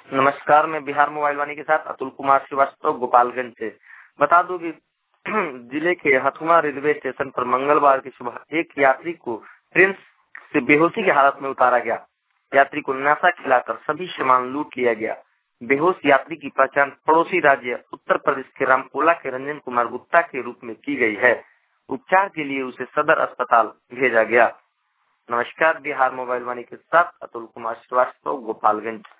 नमस्कार, मैं बिहार मोबाइल वाणी के साथ अतुल कुमार श्रीवास्तव गोपालगंज से। बता दूं कि जिले के हथुआ रेलवे स्टेशन पर मंगलवार की सुबह एक यात्री को ट्रेन से बेहोशी की हालत में उतारा गया। यात्री को नशा खिलाकर सभी सामान लूट लिया गया। बेहोश यात्री की पहचान पड़ोसी राज्य उत्तर प्रदेश के रामकोला के रंजन कुमार गुप्ता के रूप में की गई है। उपचार के लिए उसे सदर अस्पताल भेजा गया। नमस्कार, बिहार मोबाइल वाणी के साथ अतुल कुमार श्रीवास्तव गोपालगंज।